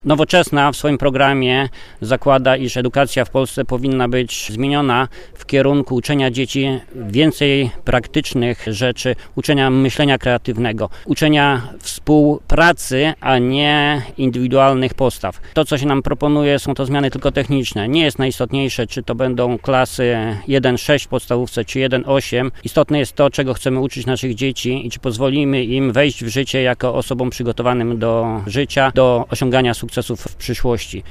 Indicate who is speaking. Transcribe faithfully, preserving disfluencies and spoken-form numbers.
Speaker 1: Nowoczesna w swoim programie zakłada, iż edukacja w Polsce powinna być zmieniona w kierunku uczenia dzieci więcej praktycznych rzeczy, uczenia myślenia kreatywnego, uczenia współpracy, a nie indywidualnych postaw. To, co się nam proponuje, są to zmiany tylko techniczne. Nie jest najistotniejsze, czy to będą klasy jeden sześć w podstawówce, czy jeden osiem. Istotne jest to, czego chcemy uczyć naszych dzieci i czy pozwolimy im wejść w życie jako osobom przygotowanym do życia, do osiągania sukcesów w przyszłości.